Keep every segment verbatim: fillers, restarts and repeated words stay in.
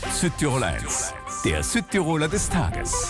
Südtirol eins, der Südtiroler des Tages.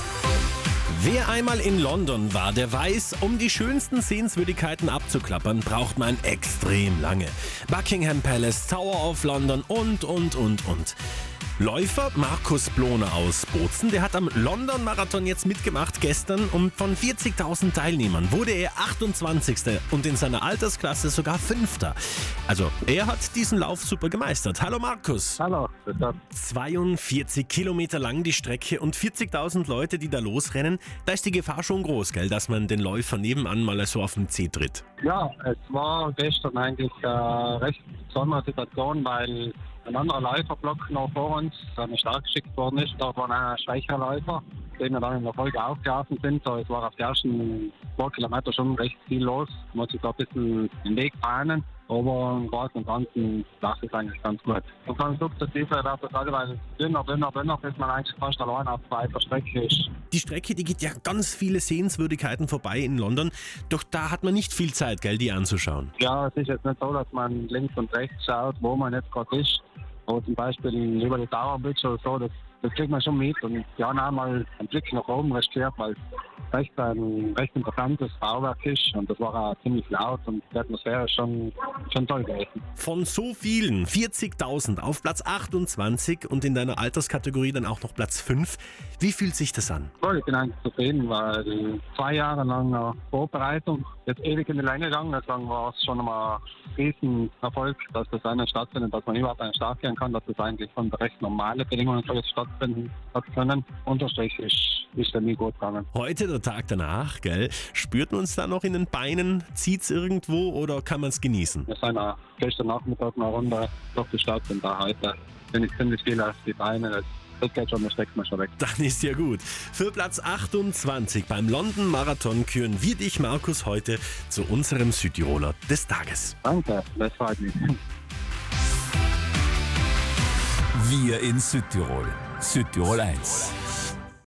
Wer einmal in London war, der weiß, um die schönsten Sehenswürdigkeiten abzuklappern, braucht man extrem lange. Buckingham Palace, Tower of London und, und, und, und. Läufer Markus Bloner aus Bozen, der hat am London-Marathon jetzt mitgemacht gestern und von vierzigtausend Teilnehmern wurde er achtundzwanzigster und in seiner Altersklasse sogar Fünfter. Also er hat diesen Lauf super gemeistert. Hallo Markus. Hallo, bitte. zweiundvierzig Kilometer lang die Strecke und vierzigtausend Leute, die da losrennen. Da ist die Gefahr schon groß, gell, dass man den Läufer nebenan mal so auf den Zeh tritt. Ja, es war gestern eigentlich eine recht besondere Situation, weil ein anderer Läuferblock noch vor uns äh, stark geschickt worden ist. Dort waren ein schwächerer Läufer, den wir dann in der Folge aufgelaufen sind. So, es war auf den ersten paar Kilometer schon recht viel los. Man muss sich da ein bisschen den Weg bahnen. Aber im Großen und Ganzen läuft es eigentlich ganz gut. Und dann sukzessive wird das alle dünner, dünner, dünner, bis man eigentlich fast allein auf weiter Strecke ist. Die Strecke, die geht ja ganz viele Sehenswürdigkeiten vorbei in London. Doch da hat man nicht viel Zeit, gell, die anzuschauen. Ja, es ist jetzt nicht so, dass man links und rechts schaut, wo man jetzt gerade ist. Aber zum Beispiel über die Tower Bridge oder so, das, das kriegt man schon mit. Und ja, einmal einen Blick nach oben riskiert, weil es recht ein recht interessantes Bauwerk ist. Und das war auch ziemlich laut und die Atmosphäre ist schon, schon toll gewesen. Von so vielen, vierzigtausend auf Platz achtundzwanzig und in deiner Alterskategorie dann auch noch Platz fünf. Wie fühlt sich das an? Ja, ich bin eigentlich zufrieden, weil zwei Jahre lang Vorbereitung jetzt ewig in die Länge gegangen. Deswegen war es schon einmal ein Riesenerfolg, dass das eine stattfindet, dass man überhaupt einen Start gehen kann, dass das eigentlich von recht normale Bedingungen für jetzt stattfinden hat können. Unterstrich ist, ist dann nie gut gegangen. Heute, der Tag danach, gell? Spürt man es da noch in den Beinen? Zieht's irgendwo oder kann man es genießen? Wir sind auch gestern Nachmittag eine Runde durch die Stadt und da heute bin ich ziemlich viel auf die Beine. Das Das geht schon, das steckt man schon weg. Dann ist ja gut. Für Platz achtundzwanzig beim London Marathon küren wir dich, Markus, heute zu unserem Südtiroler des Tages. Danke, das freut mich. Wir in Südtirol. Südtirol eins.